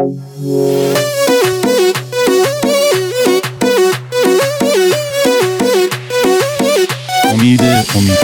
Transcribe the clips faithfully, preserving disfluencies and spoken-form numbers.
امید امید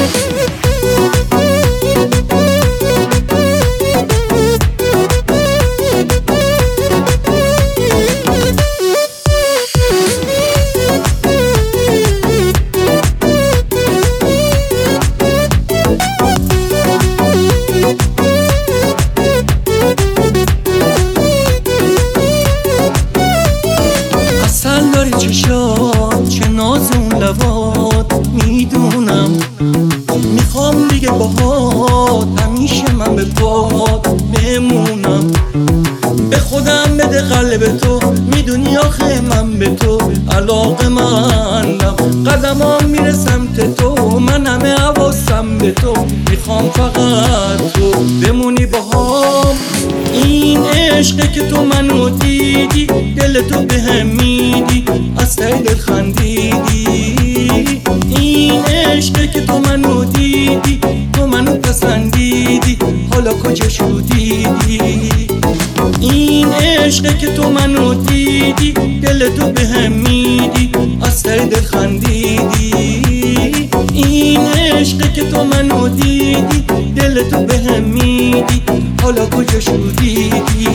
اصل داری چشات چه ناز اون لبات میدونم، میخوام دیگه باهات همیشه من به پات بمونم. به خودم بده قلب تو، میدونی آخه من به تو علاقه مندم. قدمام میره سمت تو، من همه حواسم به تو، میخوام فقط تو بمونی باهام. این عشقه که تو منو دیدی، دل تو بهم میدی، از ته دل خندیدی. این عشقه که تو منو دیدی، تو منو پسندیدی، حالا کجا شدیدی؟ این عشقه که تو منو دیدی، دل تو بهم میدی، از ته دل خندیدی. این عشقه که تو منو دیدی، دل تو بهم میدی، حالا کجا شدیدی؟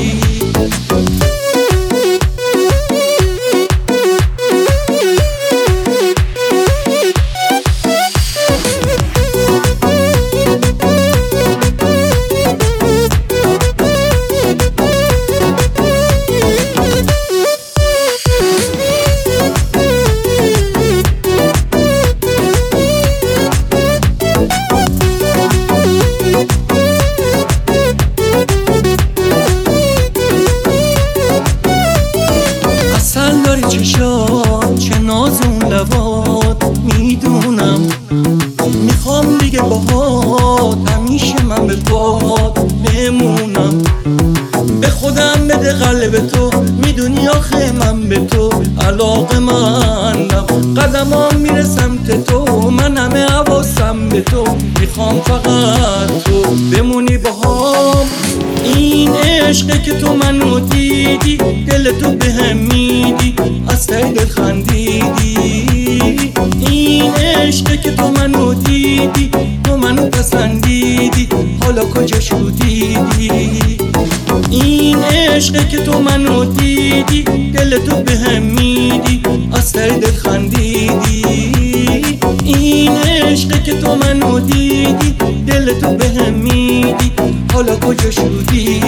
اصل داری چشات چه ناز اون لبات میدونم، میخوام دیگه باهات همیشه من به پات بمونم. به خودم بده قلب تو، میدونی آخه من به تو علاقه مندم. قدمام میره سمت تو، من همه حواسم به تو، میخوام فقط تو بمونی باهام. این عشقه که تو منو دیدی، دل تو بهم میدی، از ته دل خندیدی. این عشقه که تو منو دیدی، تو منو پسندیدی، حالا کجا شدیدی؟ این عشقه که تو منو دیدی، دل تو بهم میدی، از ته دل خندیدی. این عشقه که تو منو دیدی، دل تو بهم میدی، حالا کجا شدیدی؟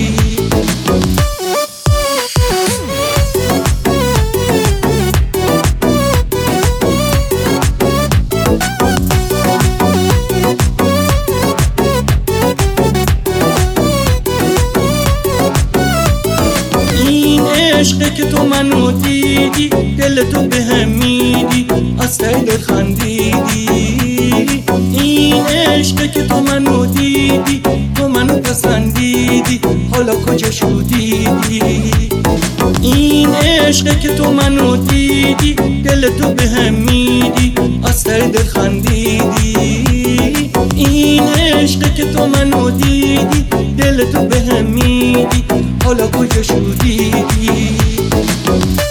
عشقه که تو منو دیدی، دل تو بهم میدی، از ته دل خندیدی. این عشقه که تو منو دیدی، تو منو پسندیدی، حالا کجا شدیدی؟ این عشقه که تو منو دیدی، دل تو بهم میدی، از ته دل خندیدی. این عشقه که تو منو دیدی، دل تو بهم میدی، حالا کجا شدیدی؟